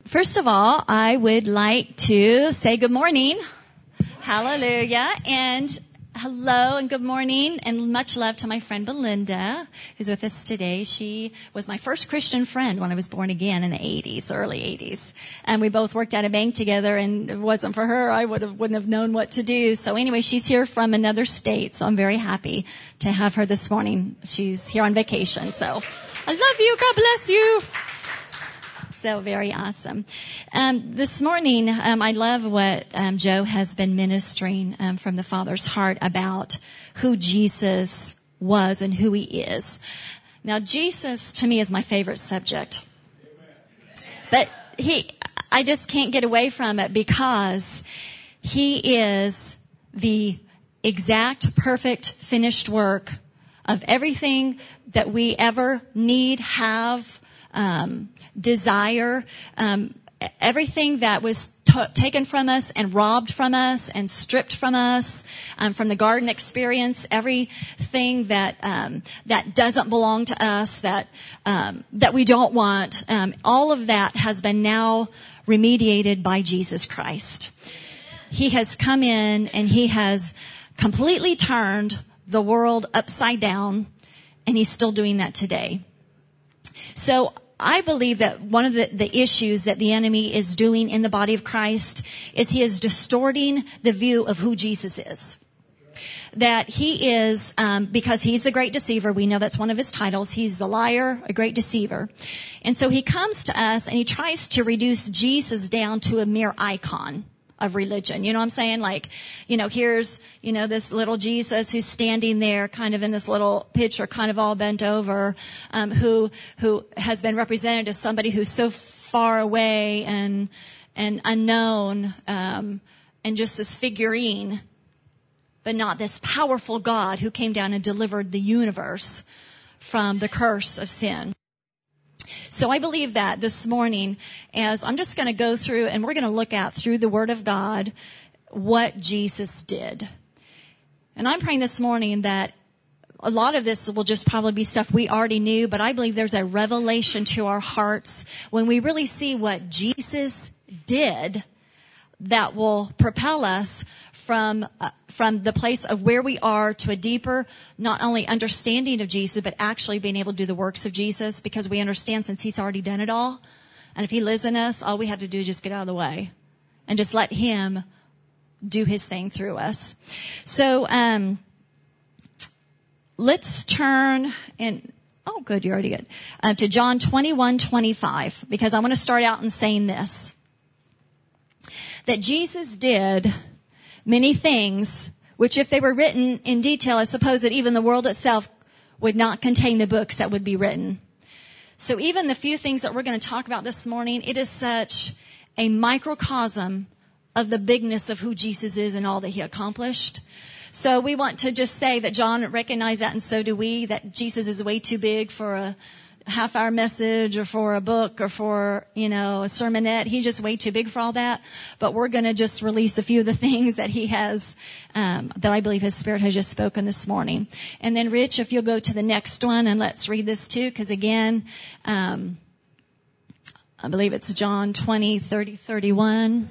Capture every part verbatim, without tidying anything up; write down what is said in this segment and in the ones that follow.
First of all, I would like to say good morning. Hallelujah. And hello and good morning and much love to my friend Belinda, who's with us today. She was my first Christian friend when I was born again in the eighties, early eighties. And we both worked at a bank together, and if it wasn't for her, I would have, wouldn't have known what to do. So anyway, she's here from another state, so I'm very happy to have her this morning. She's here on vacation, so I love you. God bless you. So very awesome. Um, this morning, um, I love what um, Joe has been ministering um, from the Father's heart about who Jesus was and who he is. Now, Jesus to me is my favorite subject, but he, I just can't get away from it because he is the exact, perfect, finished work of everything that we ever need, have, um, desire, um, everything that was t- taken from us and robbed from us and stripped from us, um, from the garden experience, everything that um, that doesn't belong to us, that um, that we don't want, um, all of that has been now remediated by Jesus Christ. He has come in and he has completely turned the world upside down, and he's still doing that today. So I believe that one of the, the issues that the enemy is doing in the body of Christ is he is distorting the view of who Jesus is. That he is, um, because he's the great deceiver, we know that's one of his titles, he's the liar, a great deceiver. And so he comes to us and he tries to reduce Jesus down to a mere icon of religion. You know what I'm saying? Like, you know, here's, you know, this little Jesus who's standing there kind of in this little picture, kind of all bent over, um, who, who has been represented as somebody who's so far away and, and unknown, um, and just this figurine, but not this powerful God who came down and delivered the universe from the curse of sin. So I believe that this morning, as I'm just going to go through and we're going to look at through the Word of God what Jesus did. And I'm praying this morning that a lot of this will just probably be stuff we already knew, but I believe there's a revelation to our hearts when we really see what Jesus did that will propel us from uh, from the place of where we are to a deeper, not only understanding of Jesus, but actually being able to do the works of Jesus, because we understand since he's already done it all. And if he lives in us, all we have to do is just get out of the way and just let him do his thing through us. So um let's turn and oh good, you're already good. Uh, to John twenty-one twenty-five, because I want to start out in saying this. That Jesus did many things, which if they were written in detail, I suppose that even the world itself would not contain the books that would be written. So even the few things that we're going to talk about this morning, it is such a microcosm of the bigness of who Jesus is and all that he accomplished. So we want to just say that John recognized that, and so do we, that Jesus is way too big for a half hour message or for a book or for, you know, a sermonette. He's just way too big for all that. But we're going to just release a few of the things that he has, um, that I believe his Spirit has just spoken this morning. And then Rich, if you'll go to the next one and let's read this too, because again, um, I believe it's John twenty, thirty, thirty-one.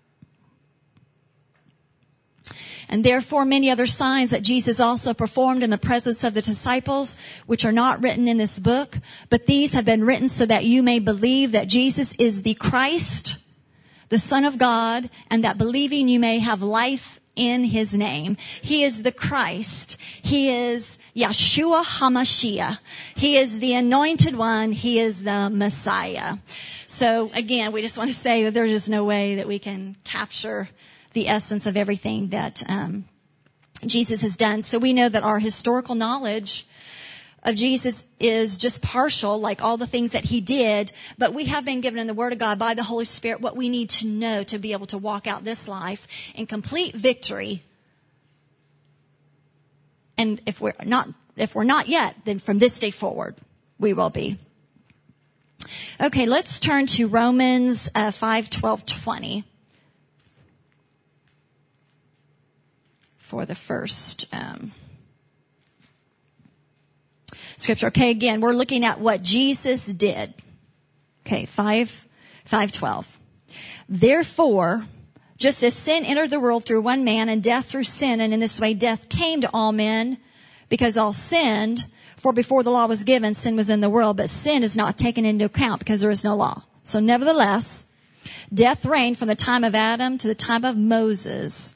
And therefore many other signs that Jesus also performed in the presence of the disciples, which are not written in this book, but these have been written so that you may believe that Jesus is the Christ, the Son of God, and that believing you may have life in his name. He is the Christ. He is Yeshua HaMashiach. He is the anointed one. He is the Messiah. So again, we just want to say that there's just no way that we can capture the essence of everything that um, Jesus has done. So we know that our historical knowledge of Jesus is just partial, like all the things that he did, but we have been given in the Word of God by the Holy Spirit what we need to know to be able to walk out this life in complete victory. And if we're not, if we're not yet, then from this day forward, we will be. Okay, let's turn to Romans uh, five, twelve, twenty. For the first um, scripture. Okay, again, we're looking at what Jesus did. Okay, five five twelve. Therefore, just as sin entered the world through one man and death through sin, and in this way death came to all men because all sinned, for before the law was given, sin was in the world, but sin is not taken into account because there is no law. So nevertheless, death reigned from the time of Adam to the time of Moses,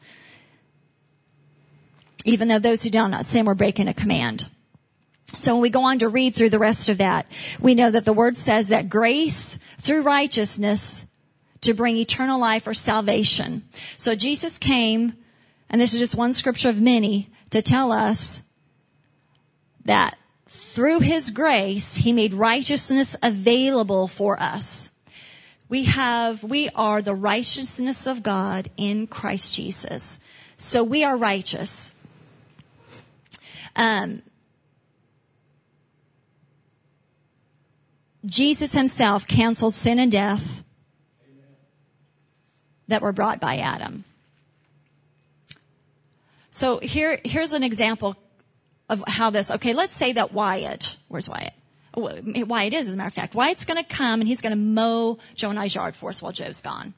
even though those who do not sin were breaking a command. So when we go on to read through the rest of that, we know that the word says that grace through righteousness to bring eternal life or salvation. So Jesus came, and this is just one scripture of many, to tell us that through his grace, he made righteousness available for us. We have, we are the righteousness of God in Christ Jesus. So we are righteous. Um, Jesus himself canceled sin and death that were brought by Adam. So here, here's an example of how this, okay, let's say that Wyatt, where's Wyatt? Oh, Wyatt is, as a matter of fact. Wyatt's going to come and he's going to mow Joe and I's yard for us while Joe's gone.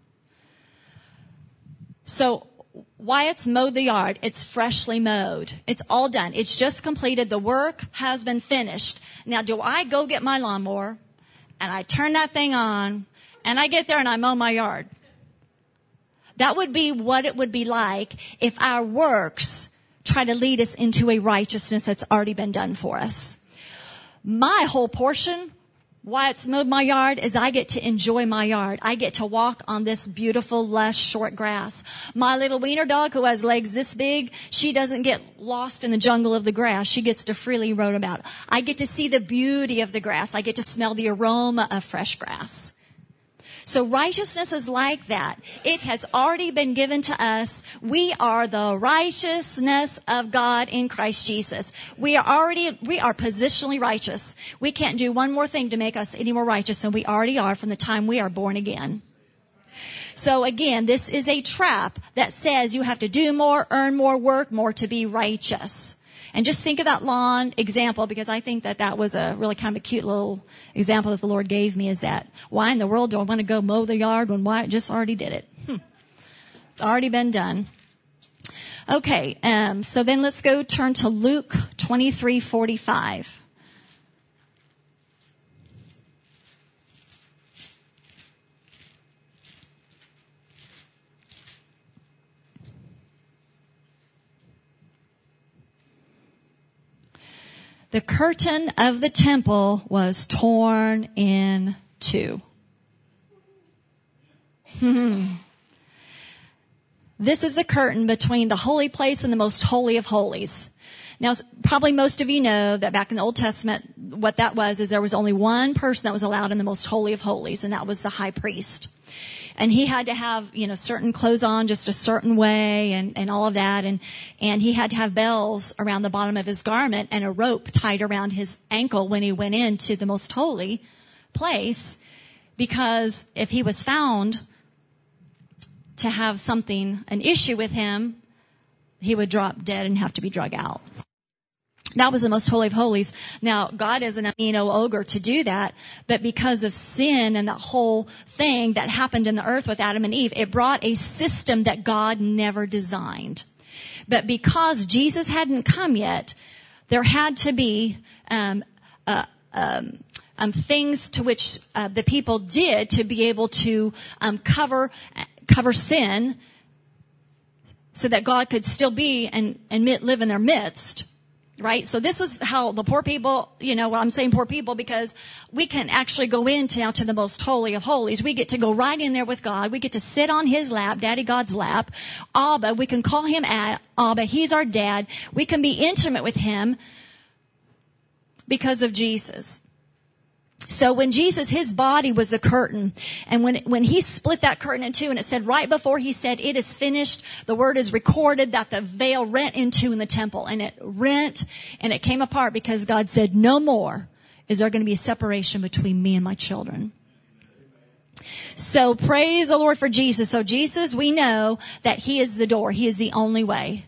So Wyatt's mowed the yard. It's freshly mowed. It's all done. It's just completed. The work has been finished. Now, do I go get my lawnmower and I turn that thing on and I get there and I mow my yard? That would be what it would be like if our works try to lead us into a righteousness that's already been done for us. My whole portion, why it's mowed my yard, is I get to enjoy my yard. I get to walk on this beautiful, lush, short grass. My little wiener dog, who has legs this big, she doesn't get lost in the jungle of the grass. She gets to freely roam about. I get to see the beauty of the grass. I get to smell the aroma of fresh grass. So righteousness is like that. It has already been given to us. We are the righteousness of God in Christ Jesus. We are already, we are positionally righteous. We can't do one more thing to make us any more righteous than we already are from the time we are born again. So again, this is a trap that says you have to do more, earn more, work more to be righteous. And just think of that lawn example, because I think that that was a really kind of a cute little example that the Lord gave me, is that why in the world do I want to go mow the yard when Wyatt just already did it? Hmm. It's already been done. Okay, um, so then let's go turn to Luke twenty-three forty-five. The curtain of the temple was torn in two. This is the curtain between the holy place and the most holy of holies. Now, probably most of you know that back in the Old Testament, what that was is there was only one person that was allowed in the most holy of holies, and that was the high priest. And he had to have, you know, certain clothes on just a certain way and, and all of that. And, and he had to have bells around the bottom of his garment and a rope tied around his ankle when he went into the most holy place, because if he was found to have something, an issue with him, he would drop dead and have to be drug out. That was the most holy of holies. Now, God isn't a mean old ogre to do that, but because of sin and that whole thing that happened in the earth with Adam and Eve, it brought a system that God never designed. But because Jesus hadn't come yet, there had to be um, uh, um, um, things to which uh, the people did to be able to um, cover cover sin, so that God could still be and, and live in their midst. Right? So this is how the poor people, you know, well, I'm saying poor people because we can actually go into now to the most holy of holies. We get to go right in there with God. We get to sit on his lap, Daddy God's lap. Abba, we can call him Abba. He's our dad. We can be intimate with him because of Jesus. So when Jesus, his body was the curtain, and when, when he split that curtain in two, and it said right before he said, it is finished, the word is recorded that the veil rent in two in the temple, and it rent, and it came apart because God said, no more is there going to be a separation between me and my children. So praise the Lord for Jesus. So Jesus, we know that he is the door. He is the only way.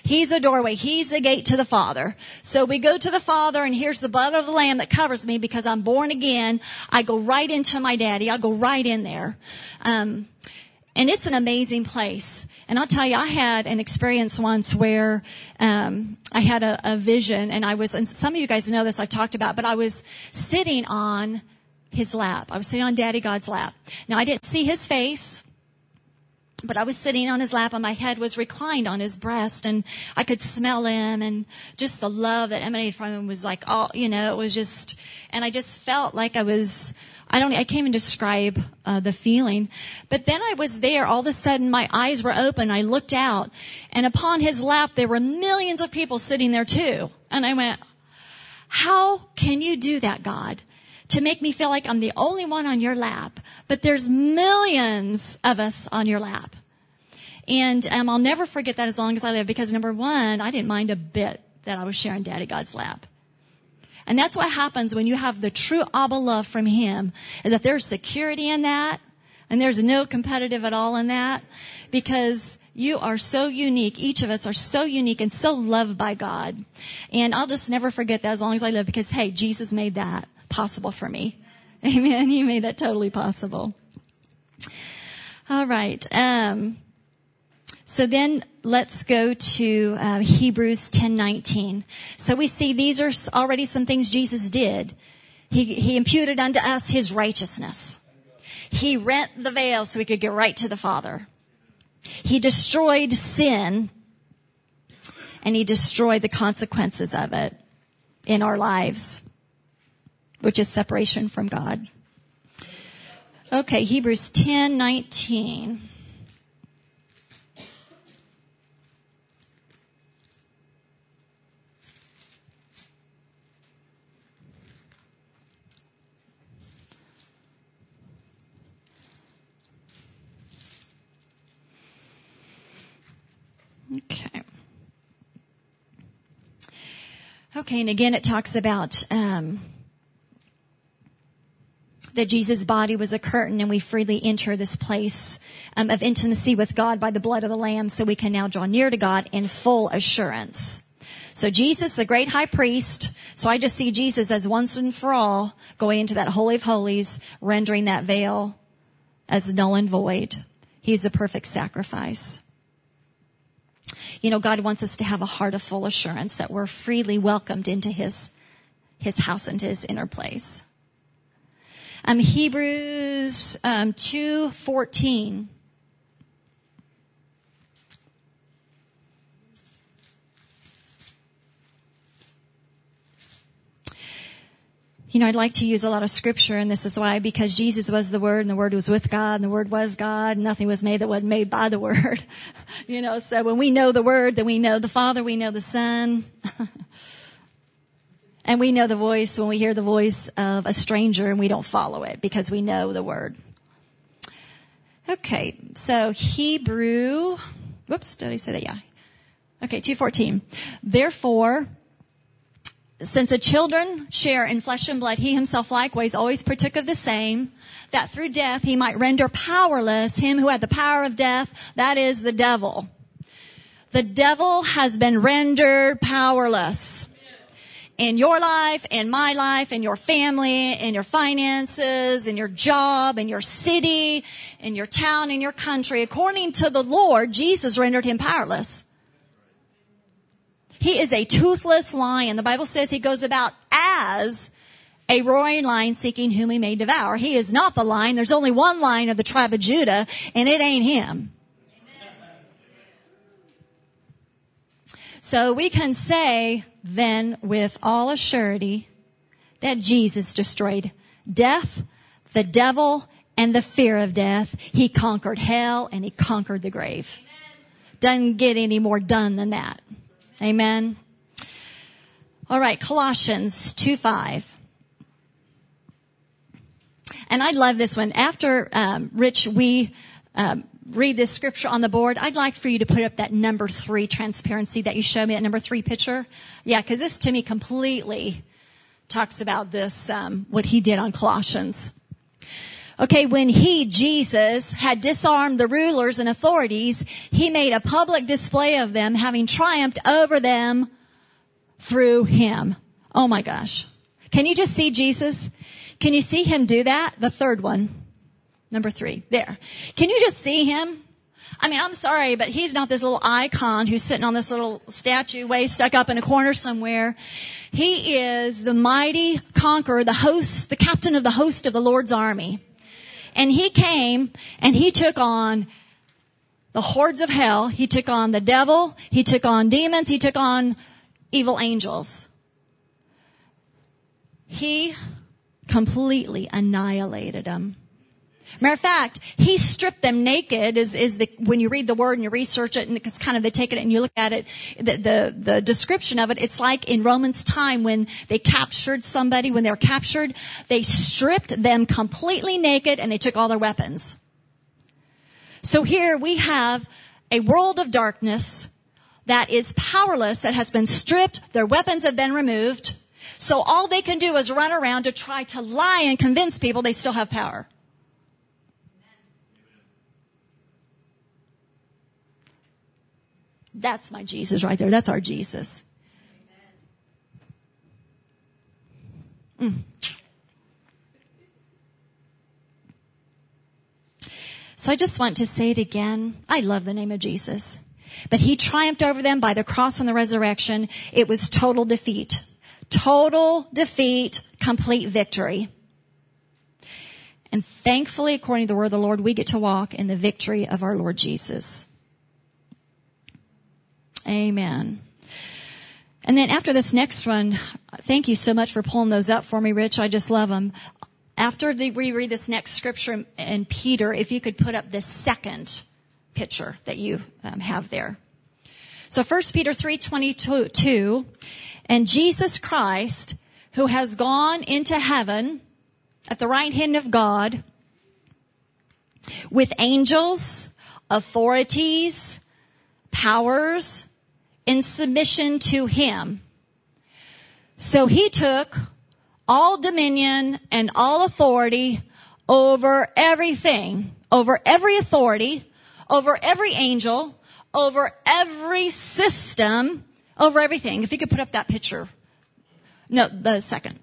He's a doorway. He's the gate to the Father. So we go to the Father, and here's the blood of the Lamb that covers me because I'm born again. I go right into my daddy. I go right in there. Um, and it's an amazing place. And I'll tell you, I had an experience once where um I had a, a vision, and I was, and some of you guys know this, I talked about, but I was sitting on his lap. I was sitting on Daddy God's lap. Now, I didn't see his face, but I was sitting on his lap, and my head was reclined on his breast, and I could smell him, and just the love that emanated from him was like, oh, you know, it was just, and I just felt like I was, I don't, I can't even describe uh, the feeling. But then I was there. All of a sudden, my eyes were open. I looked out, and upon his lap, there were millions of people sitting there too. And I went, how can you do that, God? To make me feel like I'm the only one on your lap, but there's millions of us on your lap. And um, I'll never forget that as long as I live, because number one, I didn't mind a bit that I was sharing Daddy God's lap. And that's what happens when you have the true Abba love from him, is that there's security in that, and there's no competitive at all in that, because you are so unique. Each of us are so unique and so loved by God. And I'll just never forget that as long as I live, because, hey, Jesus made that possible for me. Amen. He made that totally possible. All right. Um, so then let's go to uh, Hebrews ten nineteen. So we see these are already some things Jesus did. He, he imputed unto us his righteousness. He rent the veil so we could get right to the Father. He destroyed sin, and he destroyed the consequences of it in our lives, which is separation from God. Okay, Hebrews ten nineteen. Okay. Okay, and again it talks about um, that Jesus' body was a curtain, and we freely enter this place um, of intimacy with God by the blood of the Lamb, so we can now draw near to God in full assurance. So Jesus, the great high priest, so I just see Jesus as once and for all going into that Holy of Holies, rendering that veil as null and void. He's the perfect sacrifice. You know, God wants us to have a heart of full assurance that we're freely welcomed into his, his house, into his inner place. Um, Hebrews, um, two fourteen. You know, I'd like to use a lot of scripture, and this is why, because Jesus was the Word, and the Word was with God, and the Word was God, and nothing was made that wasn't made by the Word. You know, so when we know the Word, then we know the Father, we know the Son. And we know the voice when we hear the voice of a stranger, and we don't follow it because we know the Word. Okay, so Hebrew, whoops, did I say that? Yeah. Okay, two fourteen. Therefore, since the children share in flesh and blood, he himself likewise always partook of the same, that through death he might render powerless him who had the power of death, that is the devil. The devil has been rendered powerless. In your life, in my life, in your family, in your finances, in your job, in your city, in your town, in your country. According to the Lord, Jesus rendered him powerless. He is a toothless lion. The Bible says he goes about as a roaring lion seeking whom he may devour. He is not the lion. There's only one lion of the tribe of Judah, and it ain't him. So we can say then with all assurity that Jesus destroyed death, the devil, and the fear of death. He conquered hell, and he conquered the grave. Doesn't get any more done than that. Amen. All right, Colossians two five. And I love this one. After, um, Rich, we um, read this scripture on the board, I'd like for you to put up that number three transparency that you showed me, that number three picture. Yeah, because this to me completely talks about this, um, what he did on Colossians. Okay, when he, Jesus, had disarmed the rulers and authorities, he made a public display of them, having triumphed over them through him. Oh my gosh. Can you just see Jesus? Can you see him do that? The third one. Number three. There. Can you just see him? I mean, I'm sorry, but he's not this little icon who's sitting on this little statue way stuck up in a corner somewhere. He is the mighty conqueror, the host, the captain of the host of the Lord's army. And he came and he took on the hordes of hell. He took on the devil. He took on demons. He took on evil angels. He completely annihilated them. Matter of fact, he stripped them naked is, is the, when you read the word and you research it and it's kind of, they take it and you look at it, the, the, the description of it, it's like in Romans time when they captured somebody, when they were captured, they stripped them completely naked and they took all their weapons. So here we have a world of darkness that is powerless, that has been stripped, their weapons have been removed. So all they can do is run around to try to lie and convince people they still have power. That's my Jesus right there. That's our Jesus. Mm. So I just want to say it again. I love the name of Jesus. But he triumphed over them by the cross and the resurrection. It was total defeat. Total defeat, complete victory. And thankfully, according to the word of the Lord, we get to walk in the victory of our Lord Jesus. Amen. And then after this next one, thank you so much for pulling those up for me, Rich. I just love them. After the, we read this next scripture in Peter, if you could put up this second picture that you um, have there. So First Peter three twenty-two, and Jesus Christ, who has gone into heaven at the right hand of God with angels, authorities, powers, in submission to him. So he took all dominion and all authority over everything, over every authority, over every angel, over every system, over everything. If you could put up that picture. No, the second.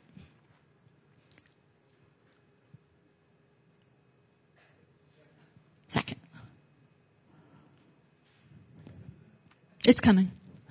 Second. It's coming.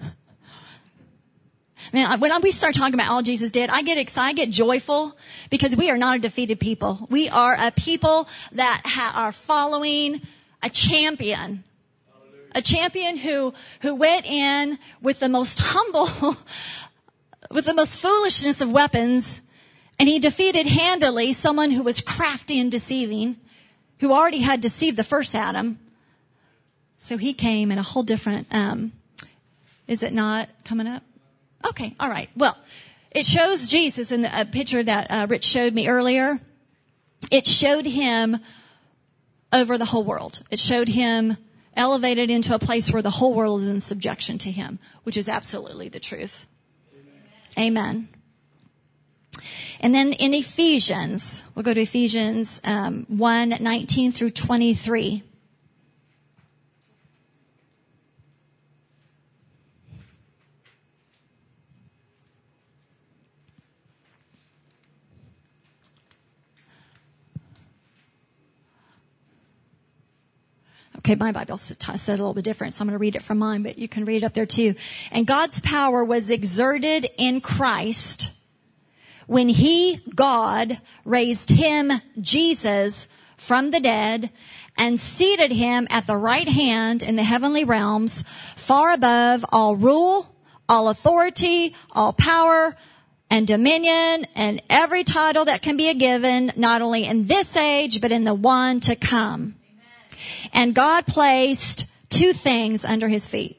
Man, when we start talking about all Jesus did, I get excited, I get joyful because we are not a defeated people. We are a people that ha- are following a champion. A champion who, who went in with the most humble, with the most foolishness of weapons, and he defeated handily someone who was crafty and deceiving, who already had deceived the first Adam. So he came in a whole different, um, is it not coming up? Okay, all right. Well, it shows Jesus in the uh, picture that uh, Rich showed me earlier. It showed him over the whole world. It showed him elevated into a place where the whole world is in subjection to him, which is absolutely the truth. Amen. Amen. And then in Ephesians, we'll go to Ephesians um, one nineteen through twenty-three. Okay, my Bible said a little bit different, so I'm going to read it from mine, but you can read it up there too. And God's power was exerted in Christ when he, God, raised him, Jesus, from the dead and seated him at the right hand in the heavenly realms, far above all rule, all authority, all power, and dominion, and every title that can be given, not only in this age, but in the one to come. And God placed two things under his feet.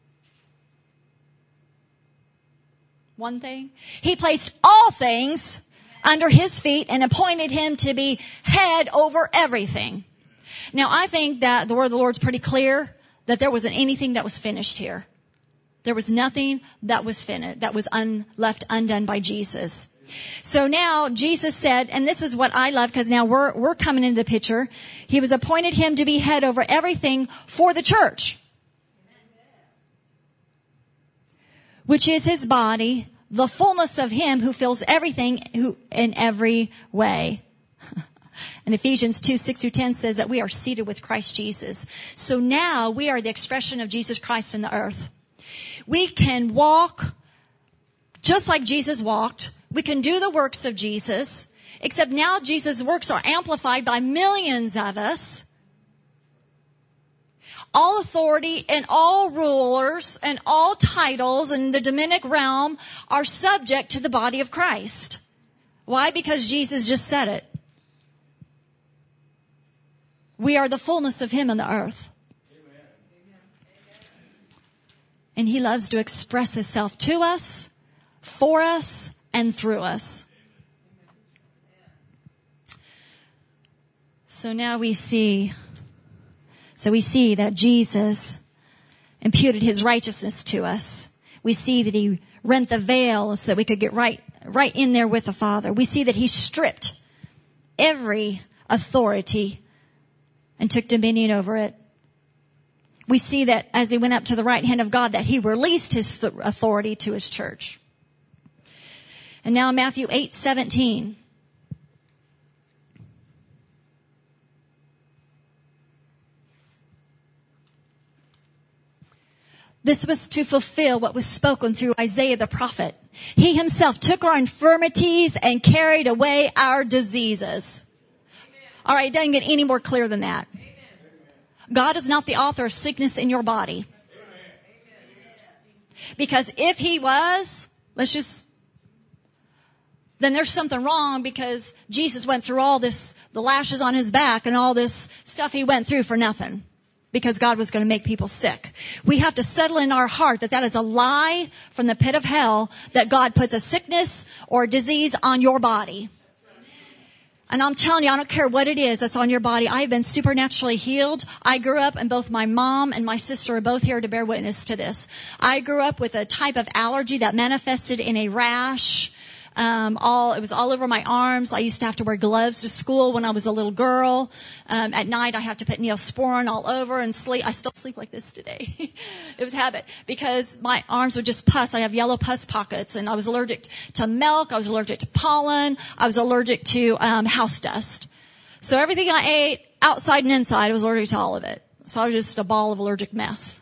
One thing. He placed all things under his feet and appointed him to be head over everything. Now, I think that the word of the Lord's pretty clear that there wasn't anything that was finished here. There was nothing that was finished, that was un, left undone by Jesus. So now Jesus said, and this is what I love because now we're, we're coming into the picture. He was appointed him to be head over everything for the church, which is his body, the fullness of him who fills everything who, in every way. And Ephesians two, six through ten says that we are seated with Christ Jesus. So now we are the expression of Jesus Christ in the earth. We can walk just like Jesus walked. We can do the works of Jesus, except now Jesus' works are amplified by millions of us. All authority and all rulers and all titles in the demonic realm are subject to the body of Christ. Why? Because Jesus just said it. We are the fullness of him on the earth. And he loves to express himself to us, for us, and through us. So now we see, so we see that Jesus imputed his righteousness to us. We see that he rent the veil so that we could get right, right in there with the Father. We see that he stripped every authority and took dominion over it. We see that as he went up to the right hand of God, that he released his th- authority to his church. And now Matthew eight seventeen. This was to fulfill what was spoken through Isaiah the prophet. He himself took our infirmities and carried away our diseases. Amen. All right, it doesn't get any more clear than that. Amen. God is not the author of sickness in your body. Amen. Because if he was, let's just, then there's something wrong, because Jesus went through all this, the lashes on his back and all this stuff he went through for nothing. Because God was going to make people sick. We have to settle in our heart that that is a lie from the pit of hell, that God puts a sickness or a disease on your body. And I'm telling you, I don't care what it is that's on your body. I have been supernaturally healed. I grew up, and both my mom and my sister are both here to bear witness to this. I grew up with a type of allergy that manifested in a rash. Um, all, it was all over my arms. I used to have to wear gloves to school when I was a little girl. Um, at night I had to put Neosporin all over and sleep. I still sleep like this today. It was habit, because my arms would just pus. I have yellow pus pockets, and I was allergic to milk. I was allergic to pollen. I was allergic to, um, house dust. So everything I ate, outside and inside, I was allergic to all of it. So I was just a ball of allergic mess.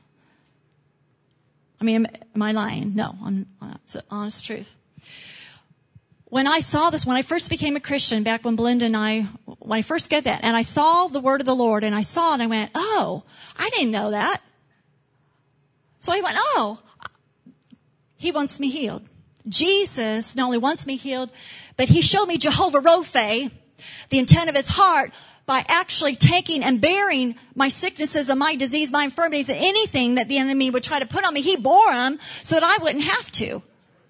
I mean, am, am I lying? No, I'm, it's the honest truth. When I saw this, when I first became a Christian, back when Belinda and I, when I first got that, and I saw the word of the Lord, and I saw it, and I went, oh, I didn't know that. So I went, oh, he wants me healed. Jesus not only wants me healed, but he showed me Jehovah Rophe, the intent of his heart, by actually taking and bearing my sicknesses and my disease, my infirmities, and anything that the enemy would try to put on me. He bore them so that I wouldn't have to. Amen.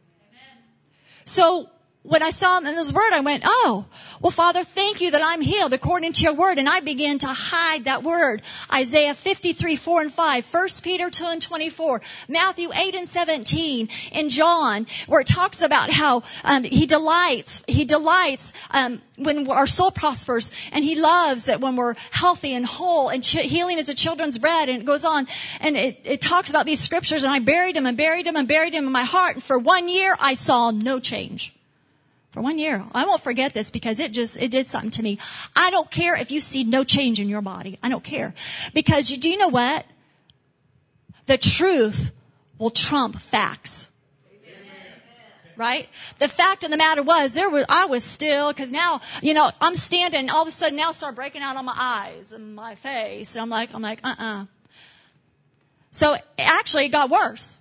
So, when I saw him in his word, I went, oh, well, Father, thank you that I'm healed according to your word. And I began to hide that word. Isaiah fifty-three, four and five, First Peter two and twenty-four, Matthew eight and seventeen, and John, where it talks about how um, he delights, he delights um, when our soul prospers, and he loves that when we're healthy and whole, and ch- healing is a children's bread. And it goes on, and it, it talks about these scriptures, and I buried them and buried them and buried them in my heart. And for one year, I saw no change. For one year. I won't forget this, because it just, it did something to me. I don't care if you see no change in your body. I don't care. Because you do you know what? The truth will trump facts. Amen. Right? The fact of the matter was, there was, I was still, because now, you know, I'm standing, and all of a sudden now start breaking out on my eyes and my face. And I'm like, I'm like, uh-uh. So actually it got worse.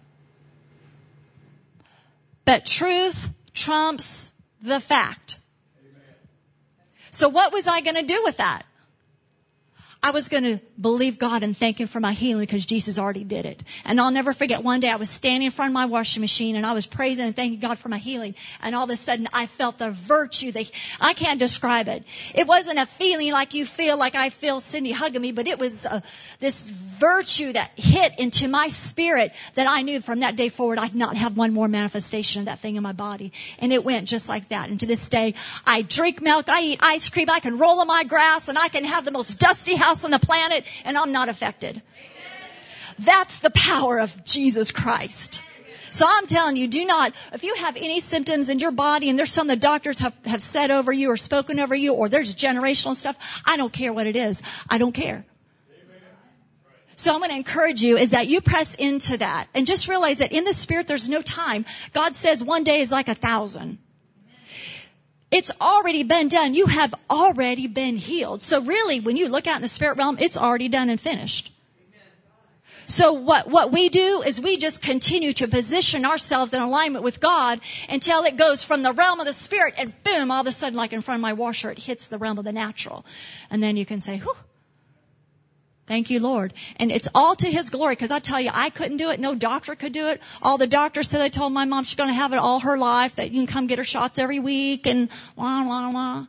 But truth trumps the fact. Amen. So what was I going to do with that? I was going to believe God and thank him for my healing because Jesus already did it. And I'll never forget one day I was standing in front of my washing machine and I was praising and thanking God for my healing. And all of a sudden I felt the virtue that I can't describe it. It wasn't a feeling like you feel like I feel Cindy hugging me, but it was uh, this virtue that hit into my spirit that I knew from that day forward I'd not have one more manifestation of that thing in my body. And it went just like that. And to this day, I drink milk, I eat ice cream, I can roll in my grass, and I can have the most dusty house on the planet, and I'm not affected. Amen. That's the power of Jesus Christ. So I'm telling you, do not, if you have any symptoms in your body, and there's some the doctors have, have said over you or spoken over you, or there's generational stuff, I don't care what it is. I don't care. So I'm going to encourage you is that you press into that and just realize that in the spirit there's no time. God says one day is like a thousand. It's already been done. You have already been healed. So really, when you look out in the spirit realm, it's already done and finished. So what, what we do is we just continue to position ourselves in alignment with God until it goes from the realm of the spirit and boom, all of a sudden, like in front of my washer, it hits the realm of the natural. And then you can say, whew. Thank you, Lord. And it's all to his glory, because I tell you, I couldn't do it. No doctor could do it. All the doctors said they told my mom she's going to have it all her life, that you can come get her shots every week and wah, wah, wah.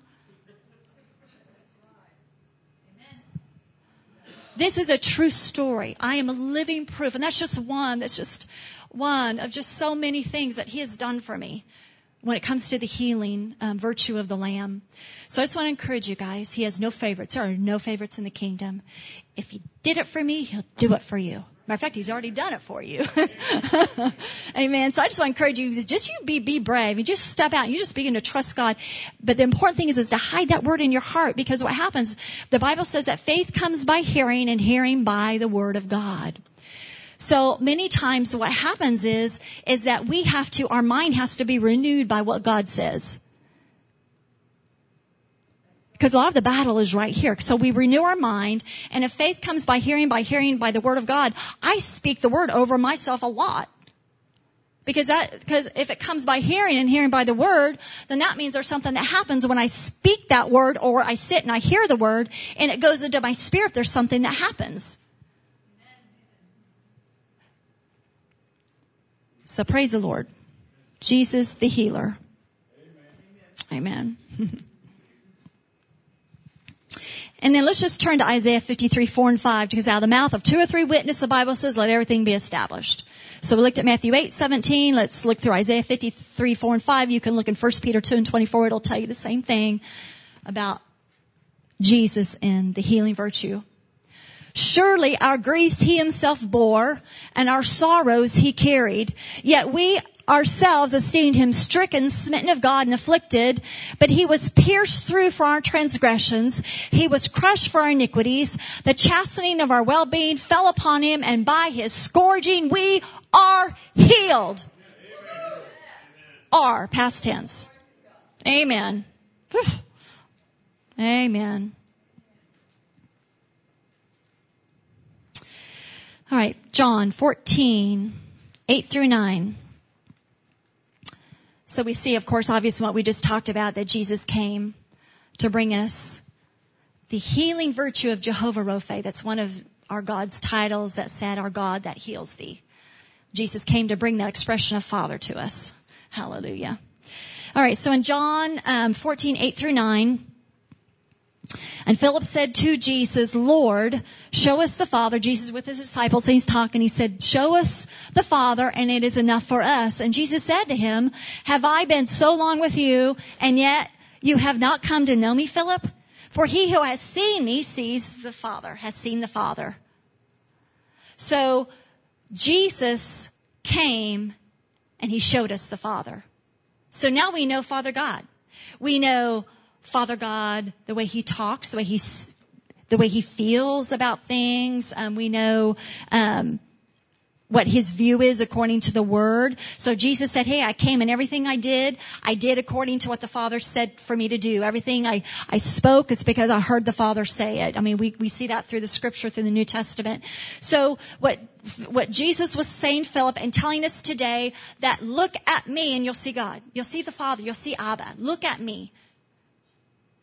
This is a true story. I am a living proof. And that's just one. That's just one of just so many things that he has done for me when it comes to the healing um, virtue of the Lamb. So I just want to encourage you guys. He has no favorites. There are no favorites in the kingdom. If he did it for me, he'll do it for you. Matter of fact, he's already done it for you. Amen. So I just want to encourage you, just you be, be brave. You just step out and you just begin to trust God. But the important thing is, is to hide that word in your heart, because what happens, the Bible says that faith comes by hearing and hearing by the word of God. So many times what happens is, is that we have to, our mind has to be renewed by what God says. Because a lot of the battle is right here. So we renew our mind, and if faith comes by hearing, by hearing by the word of God, I speak the word over myself a lot. Because that, because if it comes by hearing and hearing by the word, then that means there's something that happens when I speak that word, or I sit and I hear the word and it goes into my spirit. There's something that happens. So praise the Lord. Jesus, the healer. Amen. Amen. And then let's just turn to Isaiah fifty-three, four and five, because out of the mouth of two or three witnesses, the Bible says, let everything be established. So we looked at Matthew eight, seventeen. Let's look through Isaiah fifty-three, four and five. You can look in First Peter two and twenty-four. It'll tell you the same thing about Jesus and the healing virtue. Surely our griefs he himself bore, and our sorrows he carried. Yet we ourselves esteemed him stricken, smitten of God, and afflicted. But he was pierced through for our transgressions. He was crushed for our iniquities. The chastening of our well-being fell upon him, and by his scourging we are healed. Amen. Are, past tense. Amen. Amen. All right, John fourteen, eight through nine. So we see, of course, obviously what we just talked about, that Jesus came to bring us the healing virtue of Jehovah Rophe. That's one of our God's titles that said, our God that heals thee. Jesus came to bring that expression of Father to us. Hallelujah. All right, so in John um, fourteen, eight through nine, and Philip said to Jesus, Lord, show us the Father. Jesus with his disciples, and he's talking. He said, show us the Father, and it is enough for us. And Jesus said to him, have I been so long with you, and yet you have not come to know me, Philip? For he who has seen me sees the Father, has seen the Father. So Jesus came, and he showed us the Father. So now we know Father God. We know Father God, the way he talks, the way he, the way he feels about things. Um, we know, um, what his view is according to the word. So Jesus said, hey, I came and everything I did, I did according to what the Father said for me to do. Everything I, I spoke, it's because I heard the Father say it. I mean, we, we see that through the scripture, through the New Testament. So what, what Jesus was saying, Philip, and telling us today, that look at me and you'll see God. You'll see the Father. You'll see Abba. Look at me.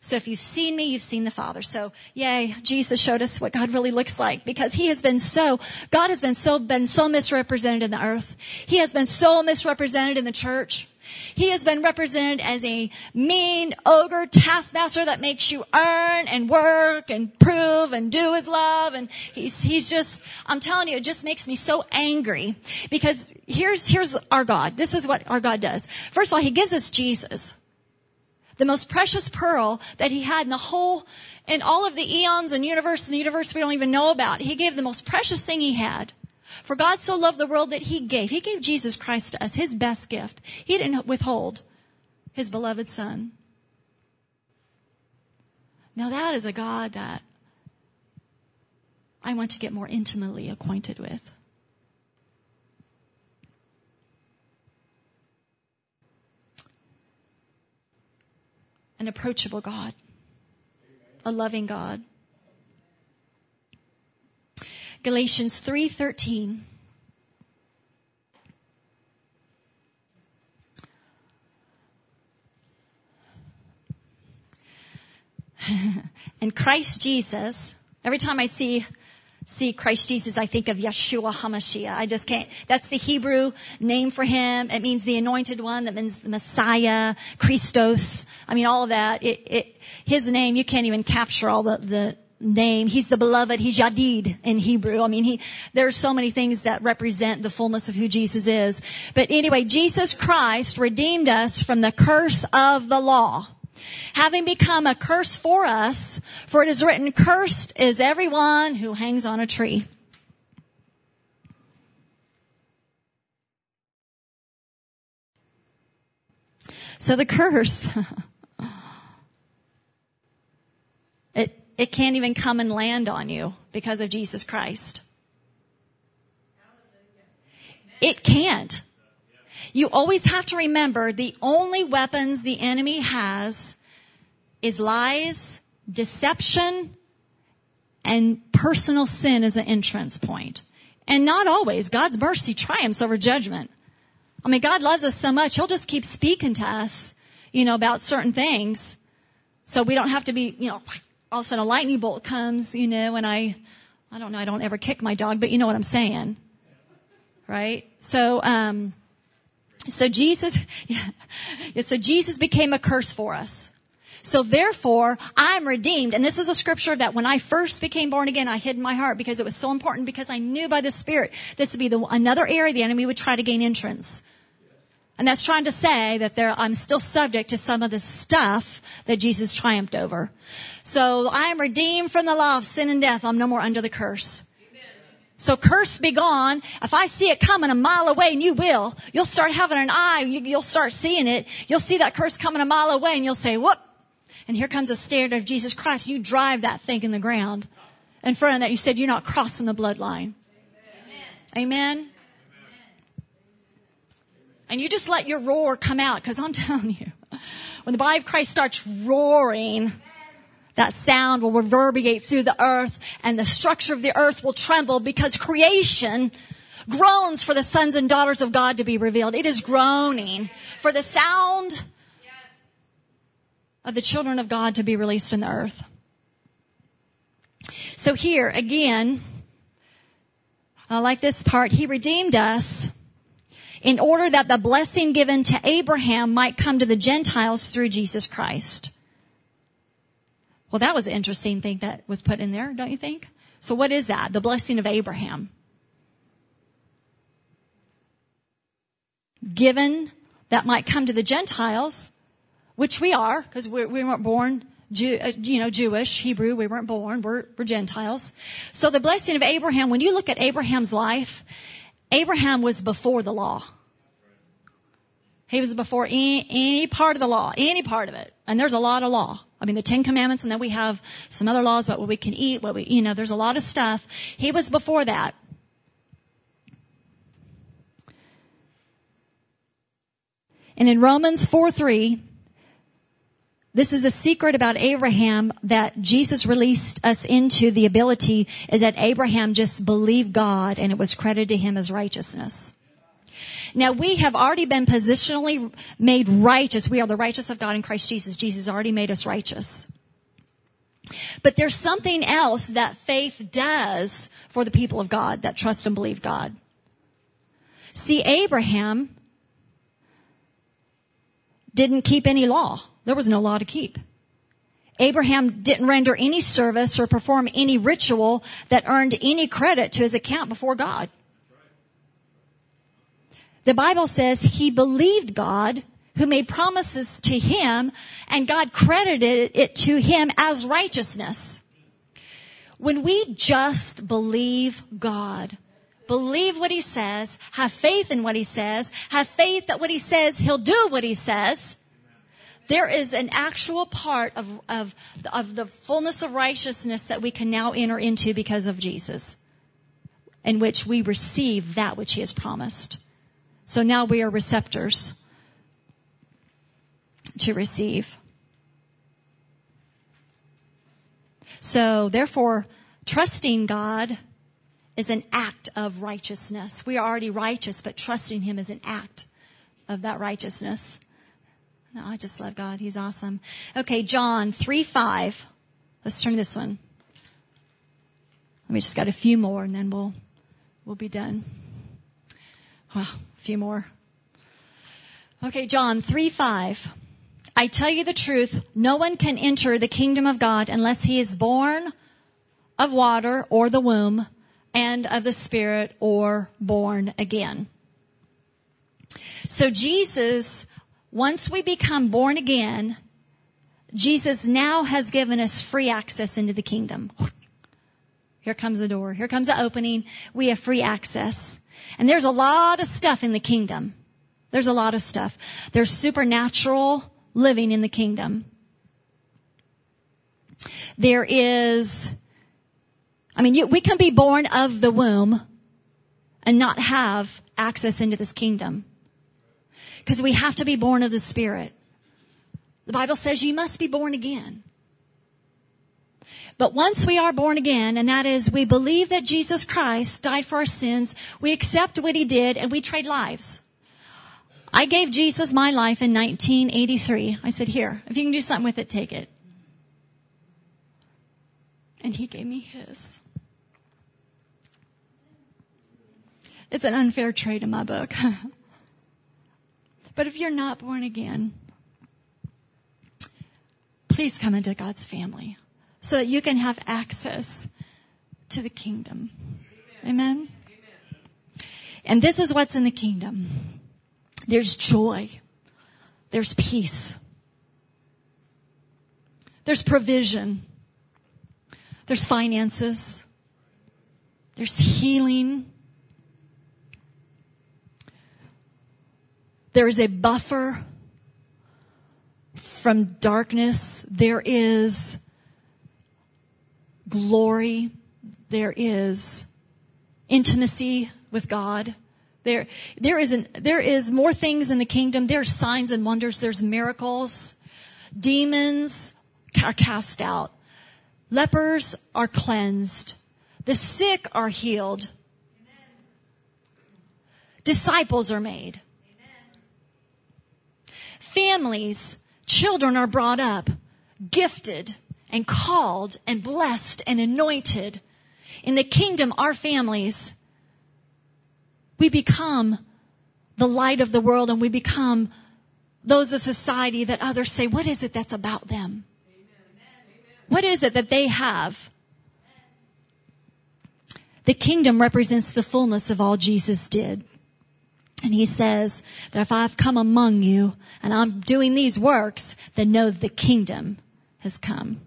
So if you've seen me, you've seen the Father. So yay, Jesus showed us what God really looks like, because he has been so, God has been so, been so misrepresented in the earth. He has been so misrepresented in the church. He has been represented as a mean ogre taskmaster that makes you earn and work and prove and do his love. And he's, he's just, I'm telling you, it just makes me so angry, because here's, here's our God. This is what our God does. First of all, he gives us Jesus, the most precious pearl that he had in the whole, in all of the eons and universe and the universe we don't even know about. He gave the most precious thing he had. For God so loved the world that he gave. He gave Jesus Christ to us, his best gift. He didn't withhold his beloved Son. Now that is a God that I want to get more intimately acquainted with. An approachable God. A loving God. Galatians three thirteen. And Christ Jesus, every time I see see Christ Jesus, I think of Yeshua HaMashiach. I just can't. That's the Hebrew name for him. It means the anointed one. That means the Messiah, Christos. I mean, all of that. It, it, his name, you can't even capture all the, the name. He's the beloved. He's Yadid in Hebrew. I mean, he, there are so many things that represent the fullness of who Jesus is. But anyway, Jesus Christ redeemed us from the curse of the law, having become a curse for us, for it is written, cursed is everyone who hangs on a tree. So the curse, it, it can't even come and land on you because of Jesus Christ. It can't. You always have to remember the only weapons the enemy has is lies, deception, and personal sin as an entrance point. And not always. God's mercy triumphs over judgment. I mean, God loves us so much, he'll just keep speaking to us, you know, about certain things. So we don't have to be, you know, all of a sudden a lightning bolt comes, you know, and I, I don't know, I don't ever kick my dog, but you know what I'm saying. Right? So, um, So Jesus, yeah, so Jesus became a curse for us. So therefore, I'm redeemed. And this is a scripture that when I first became born again, I hid in my heart because it was so important, because I knew by the Spirit this would be the, another area the enemy would try to gain entrance. And that's trying to say that there, I'm still subject to some of the stuff that Jesus triumphed over. So I am redeemed from the law of sin and death. I'm no more under the curse. So curse be gone. If I see it coming a mile away, and you will, you'll start having an eye, you, you'll start seeing it. You'll see that curse coming a mile away, and you'll say, whoop. And here comes the standard of Jesus Christ. You drive that thing in the ground. In front of that, you said you're not crossing the bloodline. Amen. Amen. And you just let your roar come out, because I'm telling you, when the body of Christ starts roaring, that sound will reverberate through the earth, and the structure of the earth will tremble, because creation groans for the sons and daughters of God to be revealed. It is groaning for the sound of the children of God to be released in the earth. So here again, I like this part. He redeemed us in order that the blessing given to Abraham might come to the Gentiles through Jesus Christ. Well, that was an interesting thing that was put in there, don't you think? So what is that? The blessing of Abraham. Given that might come to the Gentiles, which we are, because we, we weren't born, Jew, uh, you know, Jewish, Hebrew. We weren't born. We're, we're Gentiles. So the blessing of Abraham, when you look at Abraham's life, Abraham was before the law. He was before any, any part of the law, any part of it. And there's a lot of law. I mean, the Ten Commandments, and then we have some other laws about what we can eat, what we, you know, there's a lot of stuff. He was before that. And in Romans four three, this is a secret about Abraham that Jesus released us into. The ability is that Abraham just believed God, and it was credited to him as righteousness. Now, we have already been positionally made righteous. We are the righteous of God in Christ Jesus. Jesus already made us righteous. But there's something else that faith does for the people of God that trust and believe God. See, Abraham didn't keep any law. There was no law to keep. Abraham didn't render any service or perform any ritual that earned any credit to his account before God. The Bible says he believed God, who made promises to him, and God credited it to him as righteousness. When we just believe God, believe what he says, have faith in what he says, have faith that what he says, he'll do what he says, there is an actual part of, of, of the fullness of righteousness that we can now enter into because of Jesus, in which we receive that which he has promised. So now we are receptors to receive. So therefore, trusting God is an act of righteousness. We are already righteous, but trusting him is an act of that righteousness. No, I just love God. He's awesome. Okay, John three five. Let's turn this one. We just got a few more and then we'll we'll be done. Well, a few more. Okay, John three five. I tell you the truth, no one can enter the kingdom of God unless he is born of water or the womb, and of the Spirit or born again. So Jesus, once we become born again, Jesus now has given us free access into the kingdom. Here comes the door. Here comes the opening. We have free access. And there's a lot of stuff in the kingdom. There's a lot of stuff. There's supernatural living in the kingdom. There is, I mean, you, we can be born of the womb and not have access into this kingdom. Because we have to be born of the Spirit. The Bible says you must be born again. But once we are born again, and that is we believe that Jesus Christ died for our sins, we accept what he did, and we trade lives. I gave Jesus my life in nineteen eighty-three. I said, here, if you can do something with it, take it. And he gave me his. It's an unfair trade in my book. But if you're not born again, please come into God's family so that you can have access to the kingdom. Amen? Amen. And this is what's in the kingdom. There's joy. There's peace. There's provision. There's finances. There's healing. There is a buffer from darkness. There is glory. There is intimacy with God. There, there is an, there is more things in the kingdom. There's signs and wonders. There's miracles. Demons are cast out. Lepers are cleansed. The sick are healed. Amen. Disciples are made. Amen. Families, children are brought up, gifted and called and blessed and anointed. In the kingdom, our families, we become the light of the world, and we become those of society that others say, what is it that's about them? What is it that they have? The kingdom represents the fullness of all Jesus did. And he says that if I've come among you and I'm doing these works, then know the kingdom has come.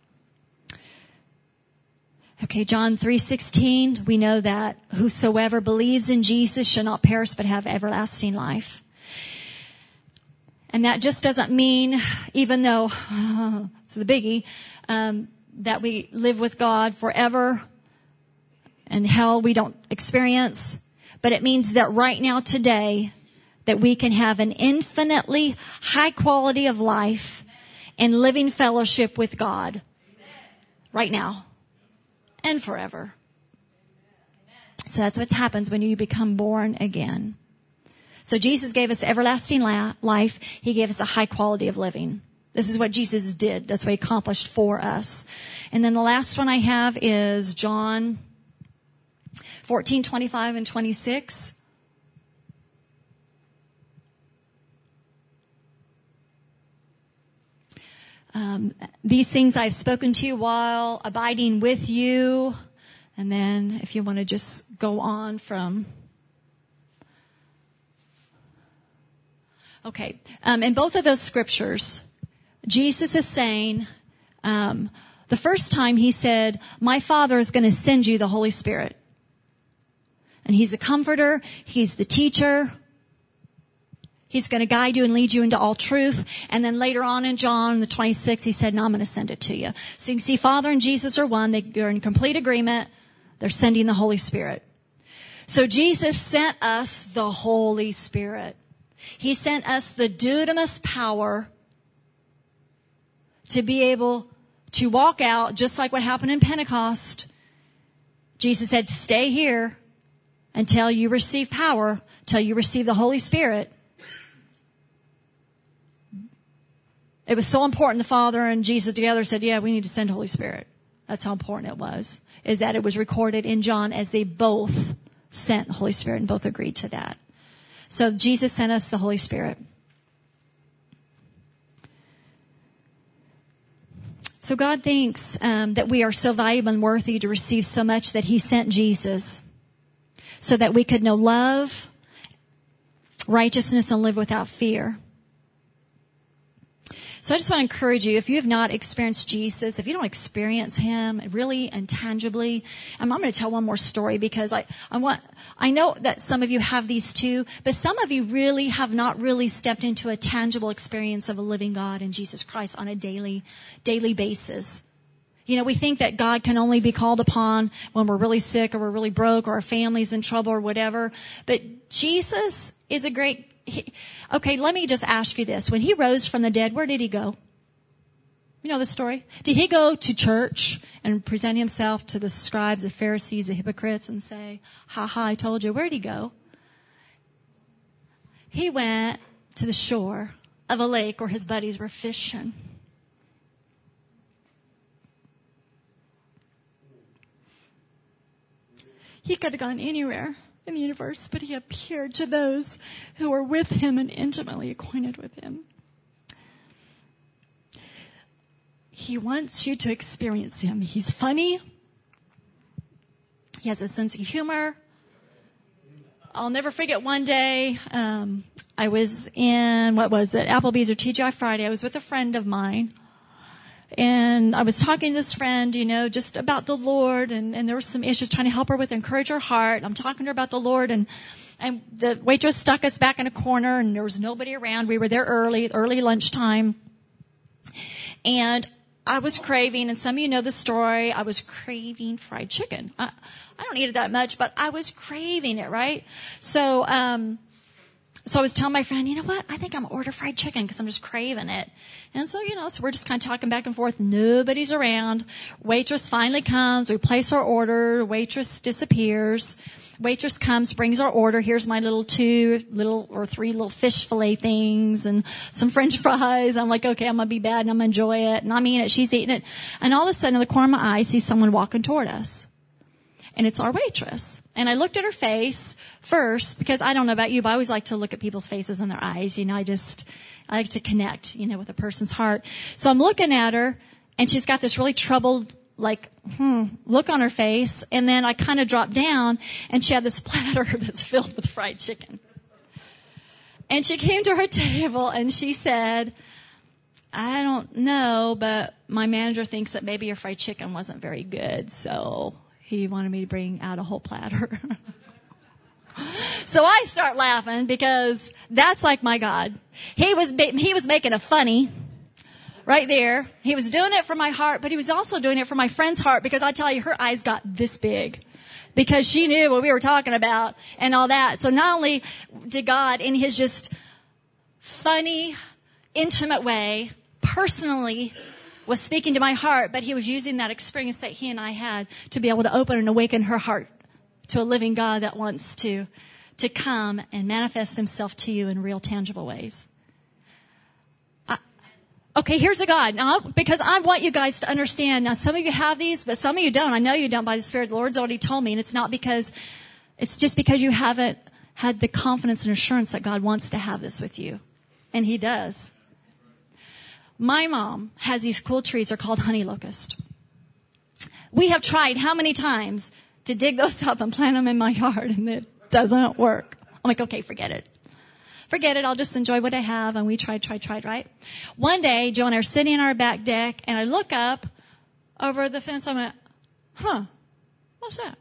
Okay, John three sixteen, we know that whosoever believes in Jesus shall not perish but have everlasting life. And that just doesn't mean, even though oh, it's the biggie, um, that we live with God forever and hell we don't experience. But it means that right now, today, that we can have an infinitely high quality of life and living fellowship with God. Right now. And forever. So that's what happens when you become born again. So Jesus gave us everlasting la- life. He gave us a high quality of living. This is what Jesus did. That's what he accomplished for us. And then the last one I have is John fourteen, twenty-five and twenty-six. Um, these things I've spoken to you while abiding with you. And then if you want to just go on from... Okay. Um, in both of those scriptures, Jesus is saying, um, the first time he said, my Father is going to send you the Holy Spirit. And he's the comforter. He's the teacher. He's going to guide you and lead you into all truth. And then later on in John, the twenty-sixth, he said, no, I'm going to send it to you. So you can see Father and Jesus are one. They're in complete agreement. They're sending the Holy Spirit. So Jesus sent us the Holy Spirit. He sent us the dunamis power to be able to walk out, just like what happened in Pentecost. Jesus said, stay here until you receive power, until you receive the Holy Spirit. It was so important the Father and Jesus together said, yeah, we need to send Holy Spirit. That's how important it was, is that it was recorded in John as they both sent the Holy Spirit and both agreed to that. So Jesus sent us the Holy Spirit. So God thinks um, that we are so valuable and worthy to receive so much that he sent Jesus so that we could know love, righteousness, and live without fear. So I just want to encourage you, if you have not experienced Jesus, if you don't experience him really and tangibly, and I'm going to tell one more story because I, I want, I know that some of you have these too, but some of you really have not really stepped into a tangible experience of a living God in Jesus Christ on a daily, daily basis. You know, we think that God can only be called upon when we're really sick or we're really broke or our family's in trouble or whatever. But Jesus is a great He, okay, let me just ask you this. When he rose from the dead, where did he go? You know the story? Did he go to church and present himself to the scribes, the Pharisees, the hypocrites and say, ha ha, I told you? Where did he go? He went to the shore of a lake where his buddies were fishing. He could have gone anywhere in the universe, but he appeared to those who were with him and intimately acquainted with him. He wants you to experience him. He's funny. He has a sense of humor. I'll never forget one day, um, I was in, what was it, Applebee's or T G I Friday. I was with a friend of mine. And I was talking to this friend, you know, just about the Lord, and, and there were some issues trying to help her with, encourage her heart. I'm talking to her about the Lord, and, and the waitress stuck us back in a corner, and there was nobody around. We were there early, early lunchtime. And I was craving, and some of you know the story, I was craving fried chicken. I, I don't eat it that much, but I was craving it, right? So, um, So I was telling my friend, you know what? I think I'm going to order fried chicken because I'm just craving it. And so, you know, so we're just kind of talking back and forth. Nobody's around. Waitress finally comes. We place our order. Waitress disappears. Waitress comes, brings our order. Here's my little two little or three little fish fillet things and some French fries. I'm like, okay, I'm going to be bad and I'm going to enjoy it. And I'm eating it. She's eating it. And all of a sudden, in the corner of my eye, I see someone walking toward us. And it's our waitress. And I looked at her face first because I don't know about you, but I always like to look at people's faces and their eyes. You know, I just, I like to connect, you know, with a person's heart. So I'm looking at her and she's got this really troubled, like, hmm, look on her face. And then I kind of dropped down and she had this platter that's filled with fried chicken. And she came to her table and she said, I don't know, but my manager thinks that maybe your fried chicken wasn't very good. So he wanted me to bring out a whole platter. So I start laughing because that's like my God. He was, he was making a funny right there. He was doing it for my heart, but he was also doing it for my friend's heart because I tell you, her eyes got this big because she knew what we were talking about and all that. So not only did God in his just funny, intimate way, personally was speaking to my heart, but he was using that experience that he and I had to be able to open and awaken her heart to a living God that wants to, to come and manifest himself to you in real tangible ways. I, Okay, here's a God. Now, because I want you guys to understand. Now, some of you have these, but some of you don't. I know you don't by the Spirit. The Lord's already told me. And it's not because, it's just because you haven't had the confidence and assurance that God wants to have this with you. And He does. My mom has these cool trees. They're called honey locust. We have tried how many times to dig those up and plant them in my yard, and it doesn't work. I'm like, okay, forget it. Forget it. I'll just enjoy what I have. And we tried, tried, tried, right? One day, Joe and I are sitting on our back deck, and I look up over the fence. I went, huh, what's that?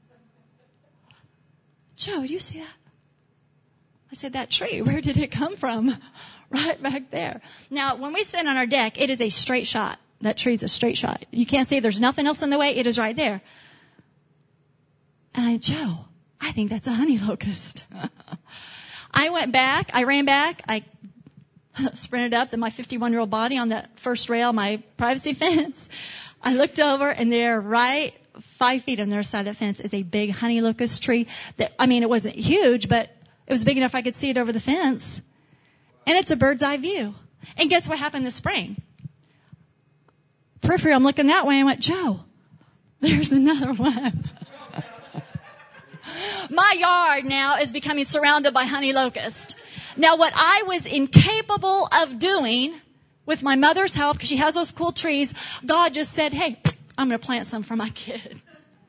Joe, do you see that? I said, that tree, where did it come from? Right back there. Now, when we sit on our deck, it is a straight shot. That tree's a straight shot. You can't see there's nothing else in the way. It is right there. And I, Joe, I think that's a honey locust. I went back, I ran back, I sprinted up in my fifty-one-year-old body on that first rail, my privacy fence. I looked over, and there, right five feet on the other side of the fence, is a big honey locust tree. That, I mean, it wasn't huge, but it was big enough I could see it over the fence. And it's a bird's eye view. And guess what happened this spring? Periphery, I'm looking that way, and I went, Joe, there's another one. My yard now is becoming surrounded by honey locust. Now, what I was incapable of doing with my mother's help, because she has those cool trees, God just said, hey, I'm going to plant some for my kid.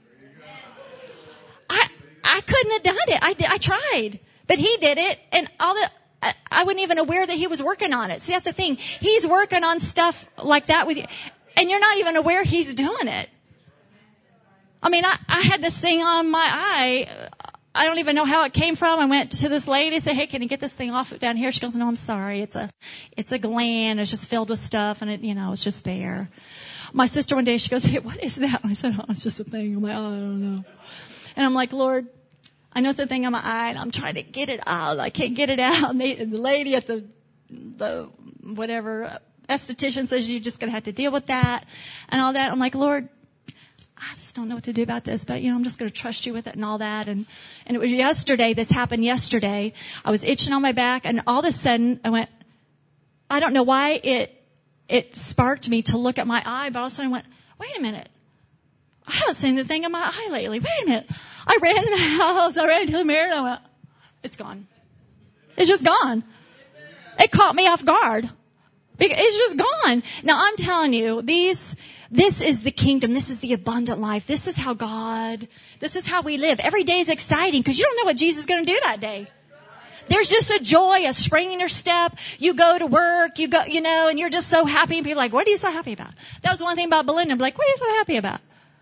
I I couldn't have done it. I did, I tried, but He did it, and all the I, I wasn't even aware that He was working on it. See, that's the thing. He's working on stuff like that with you, and you're not even aware He's doing it. I mean, I, I had this thing on my eye. I don't even know how it came from. I went to this lady and said, hey, can you get this thing off down here? She goes, no, I'm sorry. It's a, it's a gland. It's just filled with stuff, and it, you know, it's just there. My sister one day, she goes, hey, what is that? And I said, oh, it's just a thing on my eye. I don't know. And I'm like, Lord, I know it's a thing on my eye, and I'm trying to get it out. I can't get it out. And the, the lady at the, the, whatever, esthetician says you're just going to have to deal with that and all that. I'm like, Lord, I just don't know what to do about this, but, you know, I'm just going to trust you with it and all that. And, and it was yesterday, this happened yesterday. I was itching on my back, and all of a sudden I went, I don't know why it, it sparked me to look at my eye, but all of a sudden I went, wait a minute. I haven't seen the thing in my eye lately. Wait a minute. I ran in the house, I ran to the mirror, and I went, it's gone. It's just gone. It caught me off guard. It's just gone. Now, I'm telling you, these, this is the kingdom. This is the abundant life. This is how God, this is how we live. Every day is exciting because you don't know what Jesus is going to do that day. There's just a joy, a spring in your step. You go to work, you go, you know, and you're just so happy. And people are like, what are you so happy about? That was one thing about Belinda. I'm like, what are you so happy about?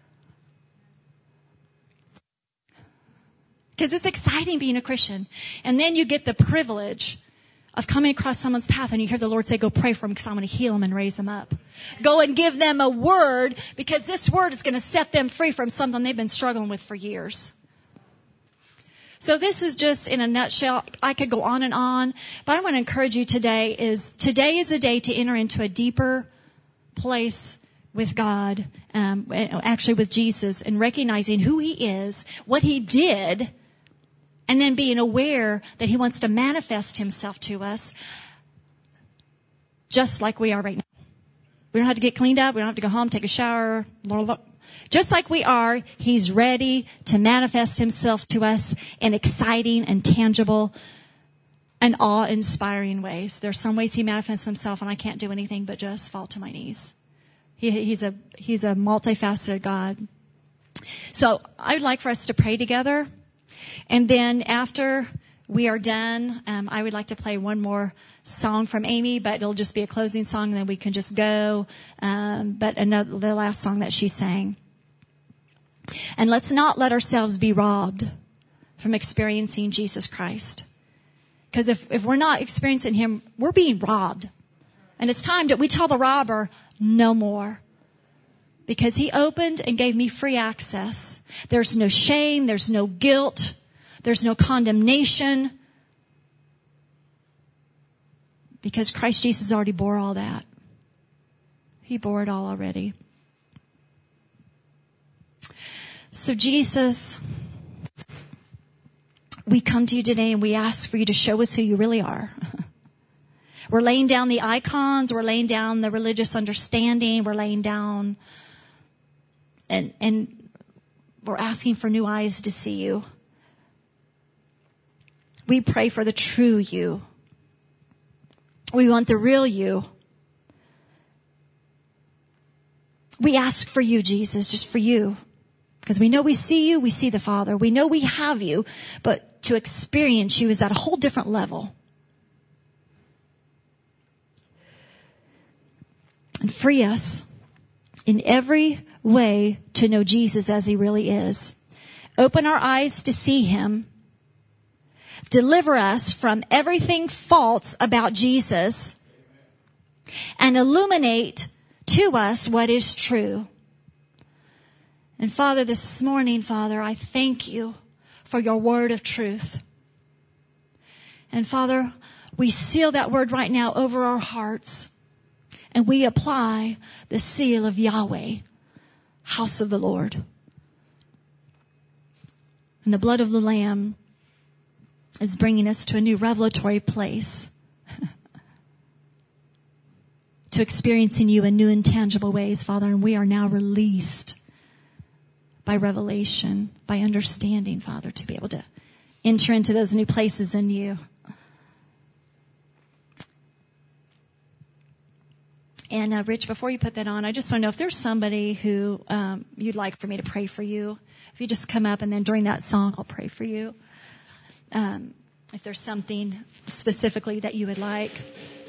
Because it's exciting being a Christian. And then you get the privilege of coming across someone's path, and you hear the Lord say, go pray for them because I'm going to heal them and raise them up. Go and give them a word, because this word is going to set them free from something they've been struggling with for years. So this is just in a nutshell. I could go on and on, but I want to encourage you today is, today is a day to enter into a deeper place with God, um, actually with Jesus, and recognizing who He is, what He did, and then being aware that He wants to manifest Himself to us just like we are right now. We don't have to get cleaned up. We don't have to go home, take a shower. Just like we are, He's ready to manifest Himself to us in exciting and tangible and awe-inspiring ways. There's some ways He manifests Himself, and I can't do anything but just fall to my knees. He, he's a He's a multifaceted God. So I would like for us to pray together. And then after we are done, um, I would like to play one more song from Amy, but it'll just be a closing song, and then we can just go. Um, but another, the last song that she sang. And let's not let ourselves be robbed from experiencing Jesus Christ. Because if, if we're not experiencing Him, we're being robbed. And it's time that we tell the robber, no more. Because He opened and gave me free access. There's no shame. There's no guilt. There's no condemnation. Because Christ Jesus already bore all that. He bore it all already. So Jesus, we come to You today and we ask for You to show us who You really are. We're laying down the icons. We're laying down the religious understanding. We're laying down and, and we're asking for new eyes to see you. We pray for the true you. We want the real you. We ask for you, Jesus, just for you. Because we know we see you, we see the Father. We know we have you, but to experience you is at a whole different level. And free us in every way to know Jesus as he really is. Open our eyes to see him. Deliver us from everything false about Jesus. And illuminate to us what is true. And Father, this morning, Father, I thank you for your word of truth. And Father, we seal that word right now over our hearts. And we apply the seal of Yahweh, house of the Lord. And the blood of the Lamb is bringing us to a new revelatory place. To experiencing you in new and tangible ways, Father. And we are now released by revelation, by understanding, Father, to be able to enter into those new places in you. And uh, Rich, before you put that on, I just want to know if there's somebody who um, you'd like for me to pray for you. If you just come up and then during that song, I'll pray for you. Um, if there's something specifically that you would like.